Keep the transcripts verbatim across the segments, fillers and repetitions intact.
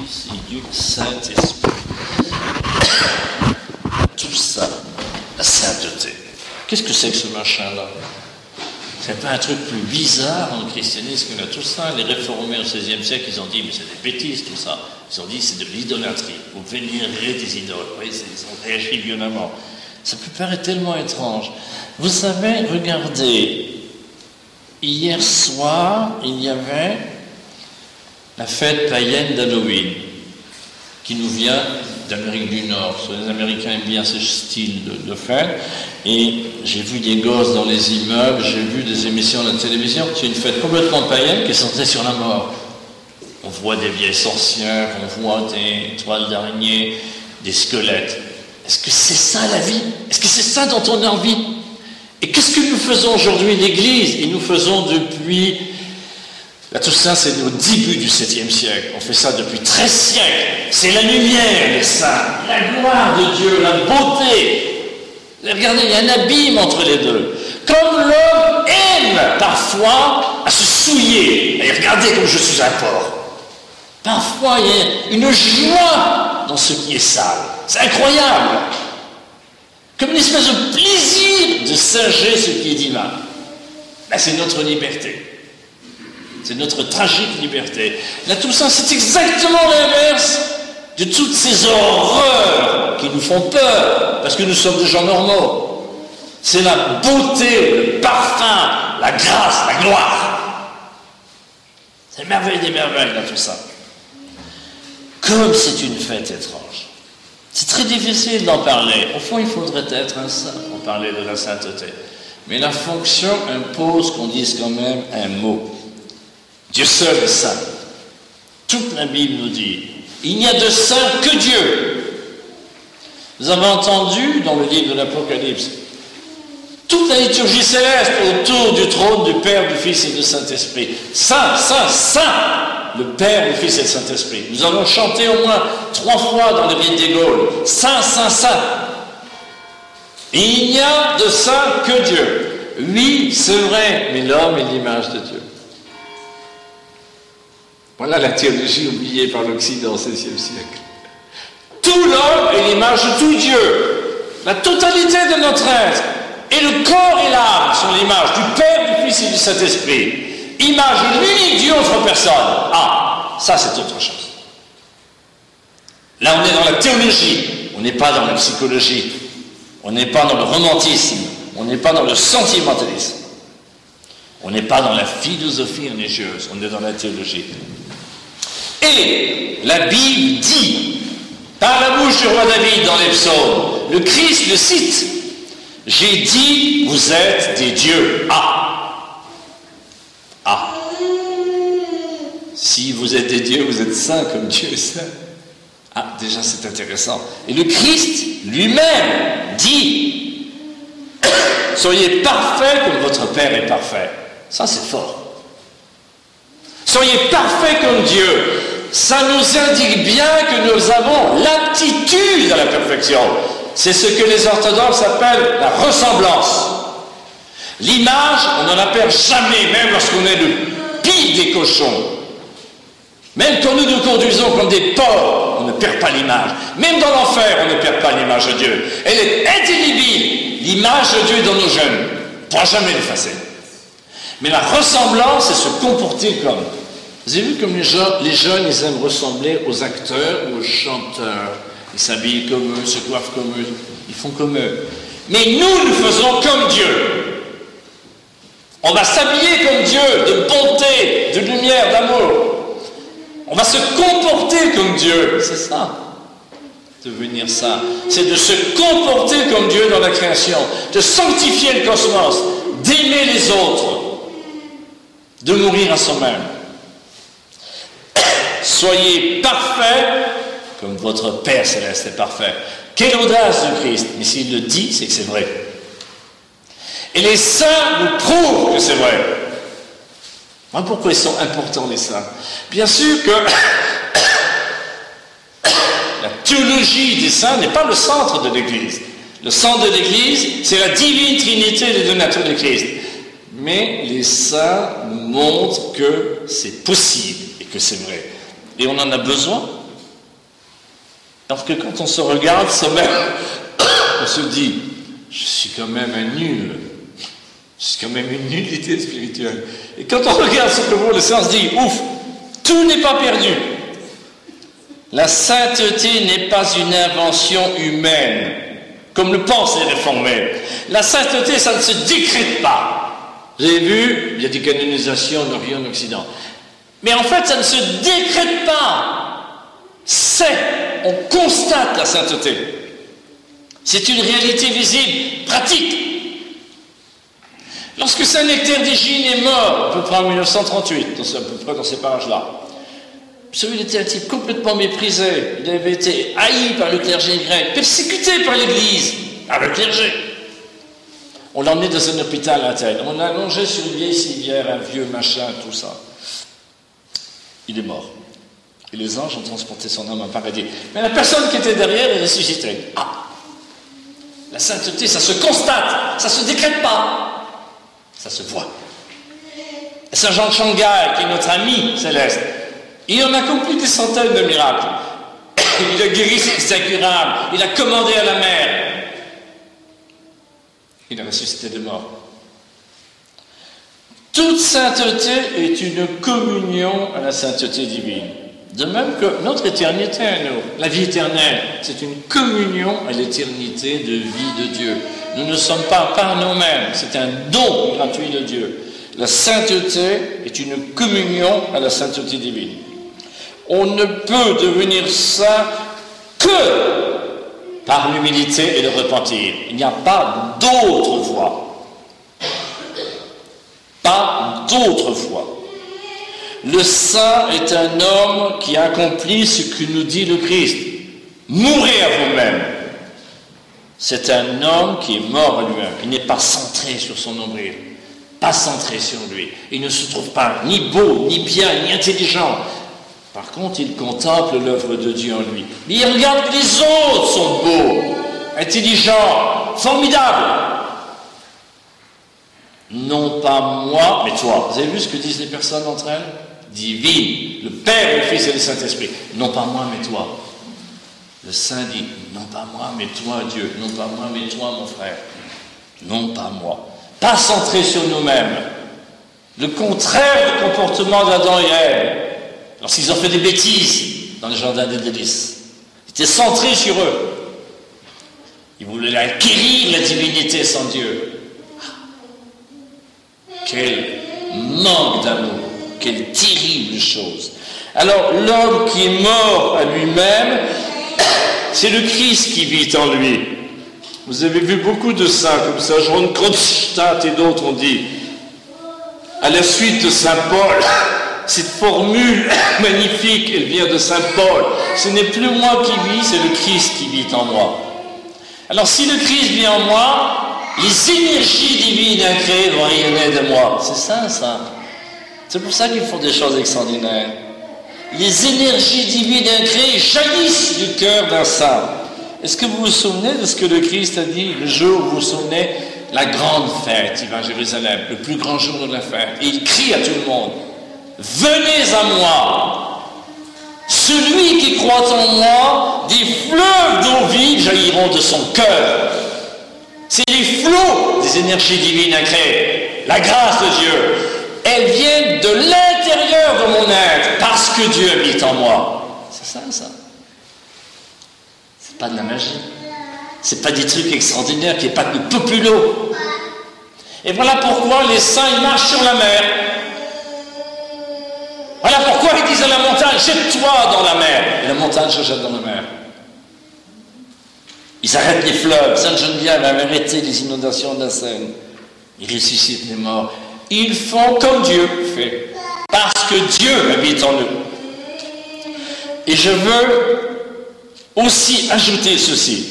Fils et du Saint-Esprit. Tout ça, la sainteté. Qu'est-ce que c'est que ce machin-là? C'est pas un truc plus bizarre dans le christianisme que là, tout ça. Les réformés au seizième siècle, ils ont dit, mais c'est des bêtises tout ça. Ils ont dit, c'est de l'idolâtrie. Vous vénérez des idoles. Oui, ils ont réagi violemment. Ça peut paraître tellement étrange. Vous savez, regardez, hier soir, il y avait la fête païenne d'Halloween, qui nous vient d'Amérique du Nord. Les Américains aiment bien ce style de, de fête. Et j'ai vu des gosses dans les immeubles, j'ai vu des émissions de la télévision. C'est une fête complètement païenne qui est centrée sur la mort. On voit des vieilles sorcières, on voit des toiles d'araignée, des squelettes. Est-ce que c'est ça la vie? Est-ce que c'est ça dont on a envie? Et qu'est-ce que nous faisons aujourd'hui l'Église? Et nous faisons depuis... Là, tout ça, c'est au début du septième siècle. On fait ça depuis treize siècles. C'est la lumière, les saints, la gloire de Dieu, la beauté. Regardez, il y a un abîme entre les deux. Comme l'homme aime parfois à se souiller. Et regardez comme je suis un porc. Parfois, il y a une joie dans ce qui est sale. C'est incroyable. Comme une espèce de plaisir de singer ce qui est divin. Ben, c'est notre liberté. C'est notre tragique liberté. La Toussaint, c'est exactement l'inverse de toutes ces horreurs qui nous font peur, parce que nous sommes des gens normaux. C'est la beauté, le parfum, la grâce, la gloire. C'est merveille des merveilles, la Toussaint. Comme c'est une fête étrange. C'est très difficile d'en parler. Au fond, il faudrait être un saint pour parler de la sainteté. Mais la fonction impose qu'on dise quand même un mot. Dieu seul est saint. Toute la Bible nous dit, il n'y a de saint que Dieu. Vous avez entendu dans le livre de l'Apocalypse, toute la liturgie céleste autour du trône du Père, du Fils et du Saint-Esprit. Saint, saint, saint, le Père, le Fils et le Saint-Esprit. Nous allons chanter au moins trois fois dans le Rite des Gaules. Saint, saint, saint. Il n'y a de saint que Dieu. Oui, c'est vrai, mais l'homme est l'image de Dieu. Voilà la théologie oubliée par l'Occident au seizième siècle. Tout l'homme est l'image de tout Dieu. La totalité de notre être. Et le corps et l'âme sont l'image du Père, du Fils et du Saint-Esprit. Image de l'unique Dieu entre personne. Ah, ça c'est autre chose. Là on est dans la théologie. On n'est pas dans la psychologie. On n'est pas dans le romantisme. On n'est pas dans le sentimentalisme. On n'est pas dans la philosophie religieuse. On est dans la théologie. Et la Bible dit, par la bouche du roi David dans les psaumes, le Christ le cite, « J'ai dit, vous êtes des dieux. » Ah Ah Si vous êtes des dieux, vous êtes saints comme Dieu est saint. Ah, déjà c'est intéressant. Et le Christ lui-même dit, « Soyez parfaits comme votre Père est parfait. » Ça c'est fort. Soyez parfaits comme Dieu. Ça nous indique bien que nous avons l'aptitude à la perfection. C'est ce que les orthodoxes appellent la ressemblance. L'image, on n'en la perd jamais, même lorsqu'on est le pire des cochons. Même quand nous nous conduisons comme des porcs, on ne perd pas l'image. Même dans l'enfer, on ne perd pas l'image de Dieu. Elle est indélébile. L'image de Dieu est dans nos gènes. On ne pourra jamais l'effacer. Mais la ressemblance, c'est se comporter comme. Vous avez vu comme les jeunes, les jeunes, ils aiment ressembler aux acteurs ou aux chanteurs. Ils s'habillent comme eux, se coiffent comme eux, ils font comme eux. Mais nous, nous faisons comme Dieu. On va s'habiller comme Dieu, de bonté, de lumière, d'amour. On va se comporter comme Dieu. C'est ça, devenir saint. C'est de se comporter comme Dieu dans la création, de sanctifier le cosmos, d'aimer les autres, de mourir à soi-même. Soyez parfaits comme votre Père Céleste est parfait. Quelle audace du Christ! Mais s'il le dit, c'est que c'est vrai. Et les saints nous prouvent que c'est vrai. Moi, pourquoi ils sont importants, les saints? Bien sûr que la théologie des saints n'est pas le centre de l'Église. Le centre de l'Église, c'est la divine trinité des deux natures de Christ. Mais les saints nous montrent que c'est possible et que c'est vrai. Et on en a besoin. Parce que quand on se regarde soi-même, on se dit, je suis quand même un nul. Je suis quand même une nullité spirituelle. Et quand on regarde ce que vaut le Saint, on se dit, ouf, tout n'est pas perdu. La sainteté n'est pas une invention humaine, comme le pensent les réformés. La sainteté, ça ne se décrète pas. Vous avez vu, il y a des canonisations en Orient, en Occident. Mais en fait, ça ne se décrète pas. C'est, on constate la sainteté. C'est une réalité visible, pratique. Lorsque Saint Nectaire d'Égine est mort, à peu près en mille neuf cent trente-huit, à peu près dans ces parages-là, celui-là était un type complètement méprisé. Il avait été haï par le clergé grec, persécuté par l'Église, par le clergé. On l'a emmené dans un hôpital à Athènes. On l'a allongé sur une vieille civière, un vieux machin, tout ça. Il est mort. Et les anges ont transporté son âme au paradis. Mais la personne qui était derrière est ressuscitée. Ah! La sainteté, ça se constate, ça ne se décrète pas. Ça se voit. Et Saint Jean de Shanghai, qui est notre ami céleste, il en a accompli des centaines de miracles. Il a guéri ses incurables, il a commandé à la mer. Il a ressuscité des morts. Toute sainteté est une communion à la sainteté divine. De même que notre éternité à nous, la vie éternelle, c'est une communion à l'éternité de vie de Dieu. Nous ne sommes pas par nous-mêmes, c'est un don gratuit de Dieu. La sainteté est une communion à la sainteté divine. On ne peut devenir saint que par l'humilité et le repentir. Il n'y a pas d'autre voie. Pas d'autre voie. Le saint est un homme qui accomplit ce que nous dit le Christ. Mourez à vous-même. C'est un homme qui est mort à lui-même. Il n'est pas centré sur son nombril, pas centré sur lui. Il ne se trouve pas ni beau, ni bien, ni intelligent. Par contre, il contemple l'œuvre de Dieu en lui. Mais il regarde que les autres sont beaux, intelligents, formidables. Non pas moi, mais toi. Vous avez vu ce que disent les personnes entre elles? Divine, le Père, le Fils et le Saint-Esprit. Non pas moi, mais toi. Le Saint dit, non pas moi, mais toi, Dieu. Non pas moi, mais toi, mon frère. Non pas moi. Pas centré sur nous-mêmes. Le contraire du comportement d'Adam et Ève, lorsqu'ils ont fait des bêtises dans le jardin des délices. Ils étaient centrés sur eux. Ils voulaient acquérir la divinité sans Dieu. Quel manque d'amour, quelle terrible chose. Alors l'homme qui est mort à lui-même, c'est le Christ qui vit en lui. Vous avez vu beaucoup de saints comme ça, Jean Kronstadt et d'autres ont dit, à la suite de Saint Paul, cette formule magnifique, elle vient de Saint Paul. Ce n'est plus moi qui vis, c'est le Christ qui vit en moi. Alors si le Christ vit en moi, les énergies divines incréées vont rayonner de moi. C'est ça, ça. C'est pour ça qu'ils font des choses extraordinaires. Les énergies divines incréées jaillissent du cœur d'un saint. Est-ce que vous vous souvenez de ce que le Christ a dit le jour où vous vous souvenez la grande fête, il va à Jérusalem, le plus grand jour de la fête. Et il crie à tout le monde, venez à moi. Celui qui croit en moi, des fleuves d'eau vive jailliront de son cœur. C'est les flots des énergies divines incréées, la grâce de Dieu. Elles viennent de l'intérieur de mon être, parce que Dieu habite en moi. C'est ça, ça. C'est pas de la magie. C'est pas des trucs extraordinaires, qui n'est pas de populo. Et voilà pourquoi les saints, ils marchent sur la mer. Voilà pourquoi ils disent à la montagne, jette-toi dans la mer. Et la montagne se jette dans la mer. Ils arrêtent les fleuves. Sainte Geneviève avait arrêté les inondations de la Seine. Ils ressuscitent les morts. Ils font comme Dieu fait. Parce que Dieu habite en eux. Et je veux aussi ajouter ceci.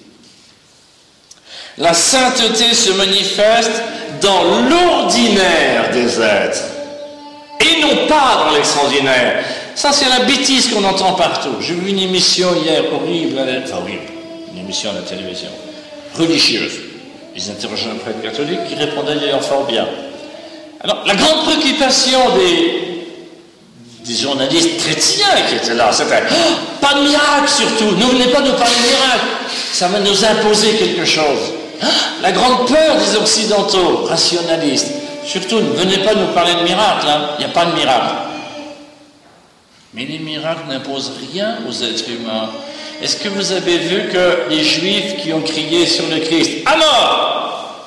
La sainteté se manifeste dans l'ordinaire des êtres. Et non pas dans l'extraordinaire. Ça, c'est la bêtise qu'on entend partout. J'ai vu une émission hier horrible, enfin horrible, une émission à la télévision, religieuse. Ils interrogeaient un prêtre catholique qui répondait d'ailleurs fort bien. Alors, la grande préoccupation des, des journalistes chrétiens qui étaient là. C'était oh, pas de miracle surtout. Ne venez pas nous parler de miracle. Ça va nous imposer quelque chose. Oh, la grande peur des Occidentaux, rationalistes. Surtout, ne venez pas nous parler de miracle. Hein. Il n'y a pas de miracle. Mais les miracles n'imposent rien aux êtres humains. Est-ce que vous avez vu que les Juifs qui ont crié sur le Christ « à mort !»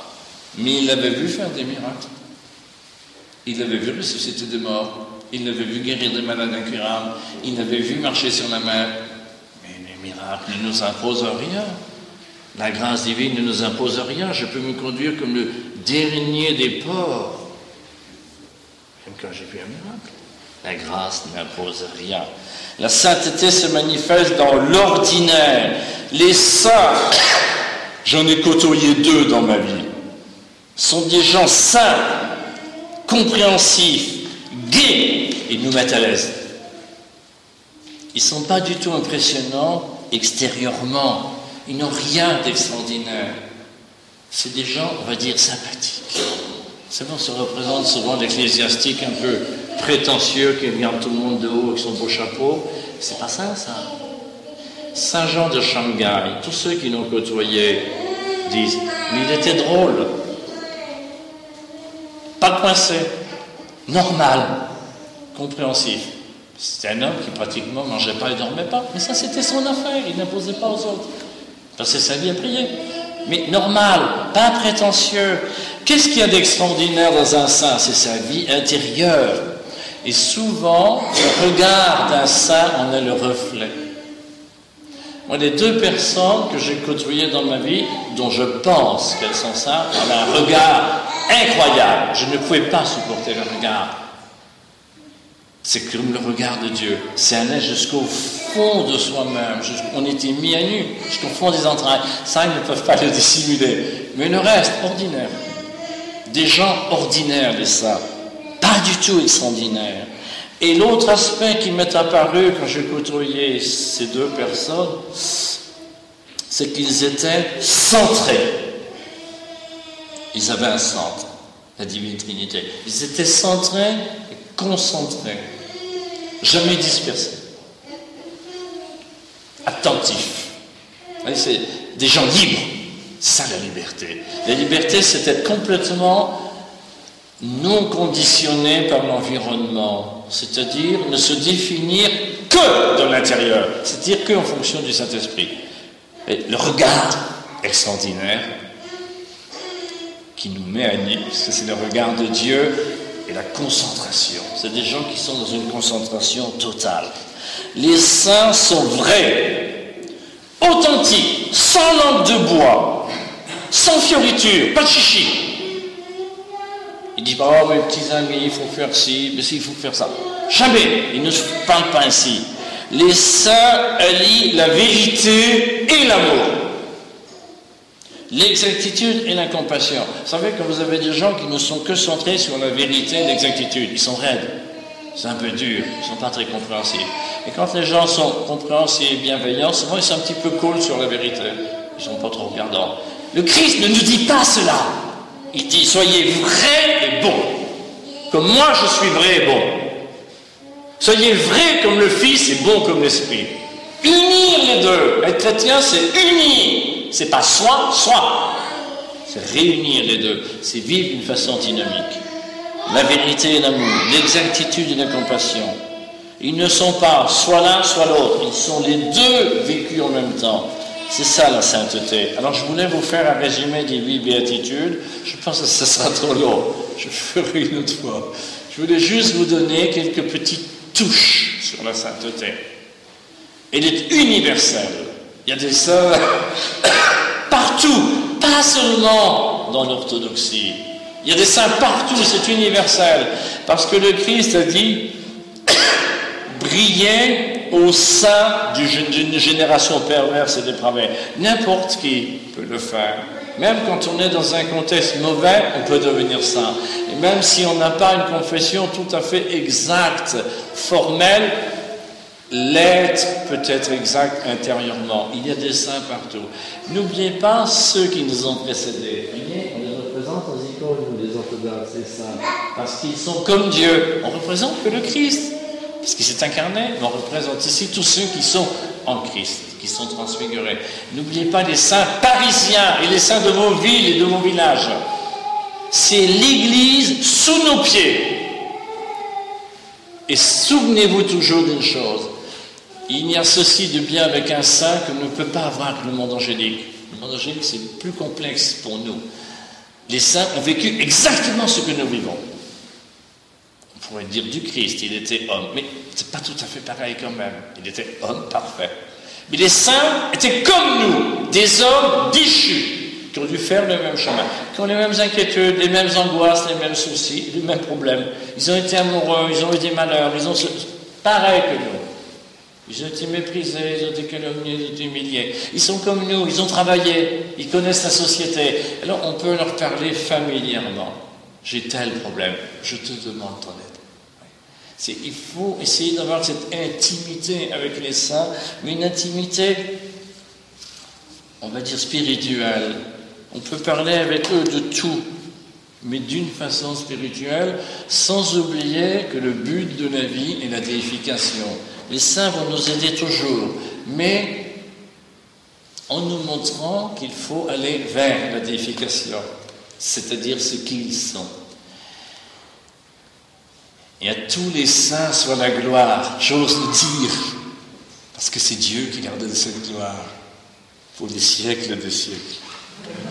Mais ils l'avaient vu faire des miracles. Ils l'avaient vu ressusciter des morts. Ils l'avaient vu guérir des malades incurables. Ils l'avaient vu marcher sur la mer. Mais les miracles ne nous imposent rien. La grâce divine ne nous impose rien. Je peux me conduire comme le dernier des porcs. Même quand j'ai vu un miracle. La grâce n'impose rien. La sainteté se manifeste dans l'ordinaire. Les saints, j'en ai côtoyé deux dans ma vie, sont des gens saints, compréhensifs, gais, et nous mettent à l'aise. Ils ne sont pas du tout impressionnants extérieurement. Ils n'ont rien d'extraordinaire. C'est des gens, on va dire, sympathiques. C'est bon, ça représente souvent l'ecclésiastique un peu prétentieux qui regarde tout le monde de haut avec son beau chapeau. C'est pas ça, ça. Saint Jean de Shanghai, tous ceux qui l'ont côtoyé disent, mais il était drôle. Pas coincé. Normal. Compréhensif. C'était un homme qui pratiquement ne mangeait pas et ne dormait pas. Mais ça, c'était son affaire. Il n'imposait pas aux autres. Passait sa vie à prier. Mais normal, pas prétentieux. Qu'est-ce qu'il y a d'extraordinaire dans un saint? C'est sa vie intérieure. Et souvent, le regard d'un saint en est le reflet. Moi, les deux personnes que j'ai côtoyées dans ma vie, dont je pense qu'elles sont saintes, avaient un regard incroyable. Je ne pouvais pas supporter le regard. C'est comme le regard de Dieu. C'est aller jusqu'au fond de soi-même. On était mis à nu, jusqu'au fond des entrailles. Ça, ils ne peuvent pas le dissimuler. Mais le reste, ordinaire. Des gens ordinaires, les saints. Pas du tout extraordinaires. Et l'autre aspect qui m'est apparu quand j'ai côtoyé ces deux personnes, c'est qu'ils étaient centrés. Ils avaient un centre, la Divine Trinité. Ils étaient centrés et concentrés. Jamais dispersés. Attentifs. C'est des gens libres. C'est ça la liberté. La liberté, c'est être complètement non conditionné par l'environnement. C'est-à-dire ne se définir que dans l'intérieur. C'est-à-dire qu'en fonction du Saint-Esprit. Et le regard extraordinaire qui nous met à nu, parce que c'est le regard de Dieu, et la concentration. C'est des gens qui sont dans une concentration totale. Les saints sont vrais, authentiques, sans langue de bois, sans fioriture, pas de chichi. Ils disent pas, oh mes petits amis, il faut faire ci, mais si, il faut faire ça. Jamais, ils ne se parlent pas ainsi. Les saints allient la vérité et l'amour. L'exactitude et la compassion. Vous savez que vous avez des gens qui ne sont que centrés sur la vérité et l'exactitude. Ils sont raides. C'est un peu dur. Ils ne sont pas très compréhensifs. Et quand les gens sont compréhensifs et bienveillants, souvent ils sont un petit peu cool sur la vérité. Ils ne sont pas trop regardants. Le Christ ne nous dit pas cela. Il dit, soyez vrais et bons. Comme moi je suis vrai et bon. Soyez vrais comme le Fils et bon comme l'Esprit. Unir les deux. Être chrétien, c'est unir. C'est pas soit, soit. C'est réunir les deux. C'est vivre d'une façon dynamique. La vérité et l'amour, l'exactitude et la compassion. Ils ne sont pas soit l'un, soit l'autre. Ils sont les deux vécus en même temps. C'est ça la sainteté. Alors je voulais vous faire un résumé des huit béatitudes. Je pense que ce sera trop long. Je le ferai une autre fois. Je voulais juste vous donner quelques petites touches sur la sainteté. Elle est universelle. Il y a des saints partout, pas seulement dans l'orthodoxie. Il y a des saints partout, c'est universel. Parce que le Christ a dit « Brillez au sein d'une génération perverse et dépravée ». N'importe qui peut le faire. Même quand on est dans un contexte mauvais, on peut devenir saint. Et même si on n'a pas une confession tout à fait exacte, formelle, l'être peut être exact intérieurement. Il y a des saints partout. N'oubliez pas ceux qui nous ont précédés. On les représente aux icônes, nous les orthodoxes, ces saints. Parce qu'ils sont comme Dieu. On représente que le Christ. parce qu'il s'est incarné, mais on représente ici tous ceux qui sont en Christ, qui sont transfigurés. N'oubliez pas les saints parisiens et les saints de vos villes et de vos villages. C'est l'Église sous nos pieds. Et souvenez-vous toujours d'une chose, il n'y a ceci de bien avec un saint que ne peut pas avoir avec le monde angélique. Le monde angélique, c'est plus complexe pour nous. Les saints ont vécu exactement ce que nous vivons. On pourrait dire du Christ, il était homme, mais c'est pas tout à fait pareil quand même. Il était homme parfait. Mais les saints étaient comme nous, des hommes déchus, qui ont dû faire le même chemin, qui ont les mêmes inquiétudes, les mêmes angoisses, les mêmes soucis, les mêmes problèmes. Ils ont été amoureux, ils ont eu des malheurs, ils ont pareil que nous. Ils ont été méprisés, ils ont été calomniés, ils ont été humiliés. Ils sont comme nous, ils ont travaillé, ils connaissent la société. Alors on peut leur parler familièrement. J'ai tel problème, je te demande ton aide. C'est, il faut essayer d'avoir cette intimité avec les saints, mais une intimité, on va dire spirituelle. On peut parler avec eux de tout, mais d'une façon spirituelle, sans oublier que le but de la vie est la déification. Les saints vont nous aider toujours, mais en nous montrant qu'il faut aller vers la déification, c'est-à-dire ce qu'ils sont. Et à tous les saints soit la gloire, j'ose le dire, parce que c'est Dieu qui garde cette gloire pour les siècles des siècles.